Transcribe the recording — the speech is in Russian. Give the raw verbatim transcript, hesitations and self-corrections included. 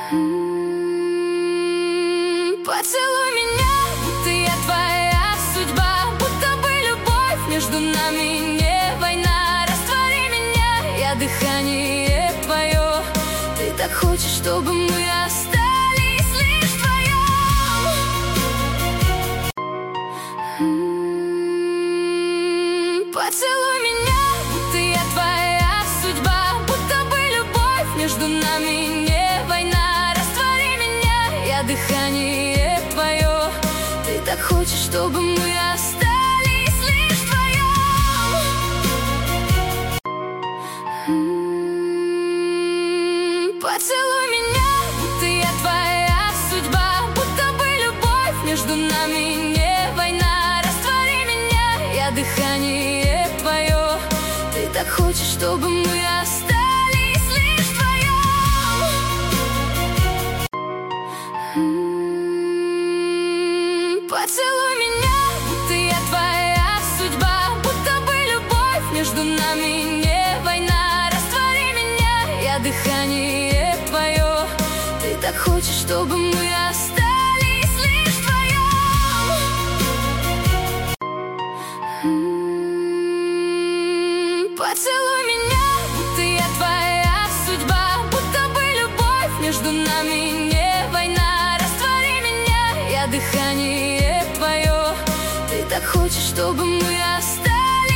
Поцелуй меня, будто я твоя судьба, будто бы любовь между нами не война. Раствори меня, я дыхание твое. Ты так хочешь, чтобы мы остались лишь вдвоем. Поцелуй меня, будто я твоя судьба, будто бы любовь между нами не война. Раствори меня, я дыхание твое. Ты так хочешь, чтобы мы остались лишь вдвоем. Поцелуй меня, будто я твоя судьба, будто бы любовь между нами не война. Раствори меня, я дыхание твое. Ты так хочешь, чтобы мы остались лишь вдвоем. Поцелуй меня, будто я твоя судьба, будто бы любовь между нами не война. Раствори меня, я дыхание твое. Ты так хочешь, чтобы мы остались лишь вдвоем. Поцелуй меня, будто я твоя судьба, будто бы любовь между нами не война. Раствори меня, я дыхание твое. Ты так хочешь, чтобы мы остались.